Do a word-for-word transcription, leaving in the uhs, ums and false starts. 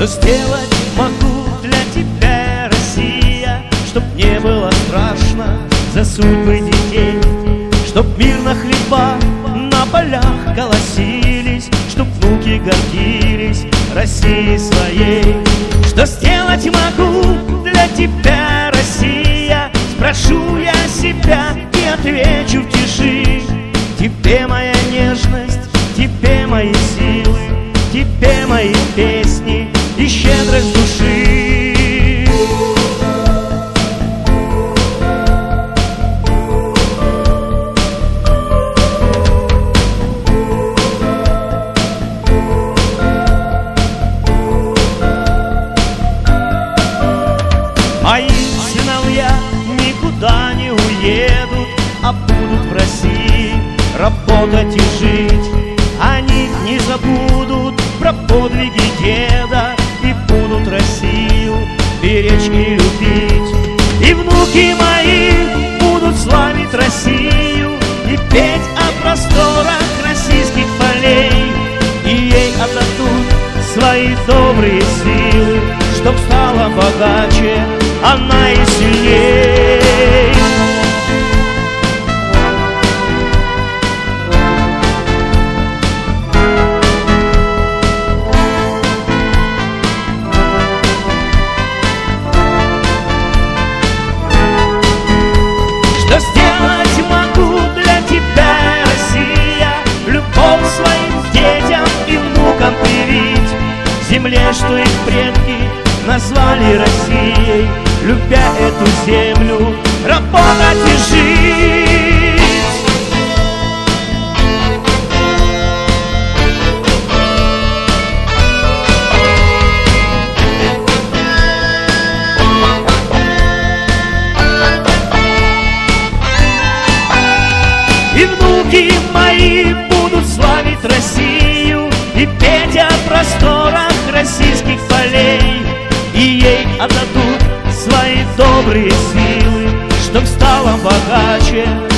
Что сделать могу для тебя, Россия, чтоб не было страшно за судьбы детей, чтоб мирно хлеба на полях колосились, чтоб внуки гордились Россией своей. Что сделать могу для тебя, Россия, спрошу я себя и отвечу в тиши. Тебе моя нежность, тебе мои силы, тебе мои песни и щедрость души. Мои сыновья никуда не уедут, а будут в России работать и жить. Они не забудут про подвиги деда и будут Россию беречь и любить. И внуки мои будут славить Россию и петь о просторах российских полей. И ей отдадут свои добрые силы, чтоб стала богаче она и сильней. Что сделать могу для тебя, Россия, любовь своим детям и внукам привить, земле, что их предки назвали Россией, любя эту землю, работать и жить. И внуки мои будут славить Россию и петь о просторах российских полей. И ей отдадут свои добрые силы, чтоб стала богаче